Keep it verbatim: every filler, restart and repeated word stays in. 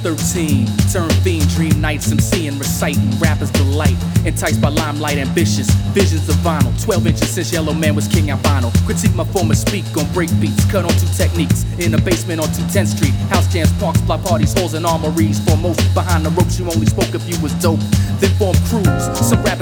thirteen, turn fiend, dream nights, emceeing, reciting, rappers delight, enticed by limelight, ambitious, visions of vinyl, twelve inches since Yellow Man was king albino, critique my form and speak on break beats, cut on two techniques, in the basement on two tenth street, house jams, parks, block parties, halls and armories, foremost, behind the ropes you only spoke if you was dope, then form crews, some rappers